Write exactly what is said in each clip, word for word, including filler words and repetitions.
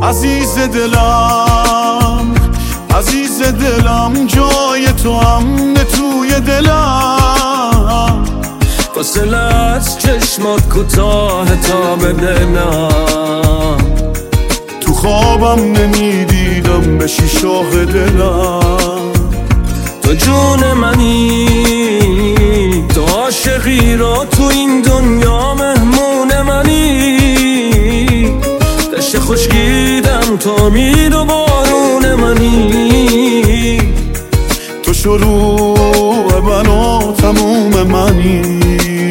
عزیز دلم عزیز دلم جای تو امن توی دلم فاصله از چشمات کوتاه تا ببینم تو خوابم نمیدیدم بشی شاه دلم تو جون منی تو عاشقی را تو این دنیا مهمون منی دشت خشکیدم تو امید و بارون منی تو شروع من و تموم منی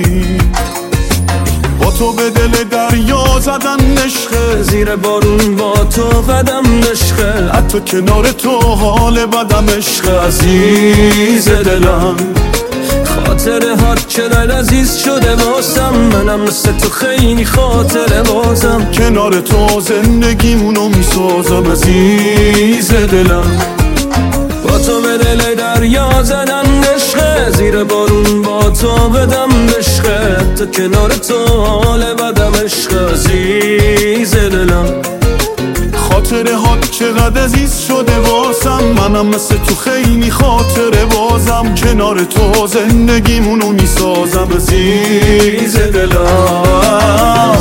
با تو به دل دریا زدن عشقه زیر بارون با تو قدم نشخه حتی کنار تو حال بدم عشق عزیز دلم خاطره هات چقدر عزیز شده واسم منم مثل تو خیلی خاطره بازم کنار تو زندگیمونو میسازم عزیز دلم با تو به دل دریا زدن عشقه زیر بارون با تو بدم عشقه تا کنار تو حال بدم عشق عزیز دلم خاطره هات چقدر عزیز شده واسم منم مثل تو خیلی خاطره بازم کنار تو زندگیمونو میسازم عزیز دلم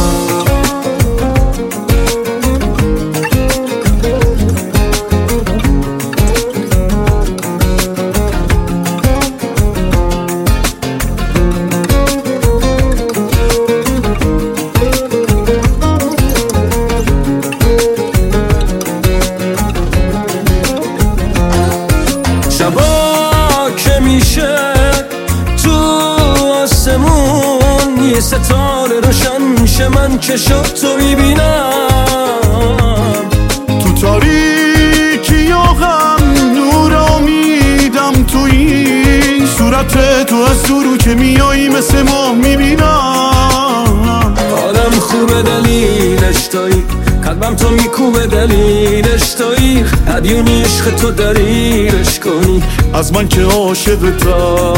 شبا که میشه تو آسمون یه ستاره روشن میشه من چشات تو میبینم تو تاریکی و غم نور امیدم تو این صورت تو از دورو که میایی مثل ماه میبینم آدم خوبه دلیلش تویی قلبم تو میکوبه دلیلش تویی هدیونی عشق تو دلیلش کنی از من که عاشقتم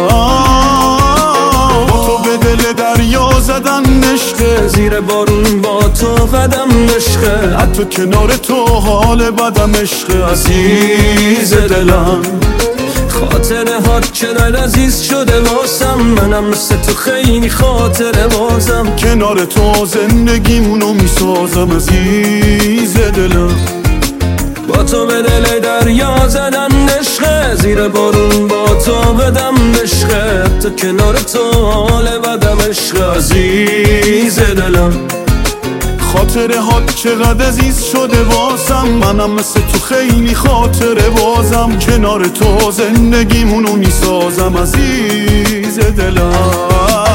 با تو به دل دریا زدن عشقه زیر بارون با تو قدم عشقه حتی کنار تو حال بدم عشق عزیز دلم خاطره هات چقدر عزیز شده واسم منم مثل تو خیلی خاطره بازم کنار تو زندگیمونو میسازم عزیز دلم با تو به دل دریا زدن عشقه زیر بارون با تو بدم عشقه تا کنار تو حال بدم عشق عزیز دلم خاطره هات چقدر عزیز شده واسم منم مثل تو خیلی خاطره بازم کنار تو زندگیمونو میسازم عزیز دلم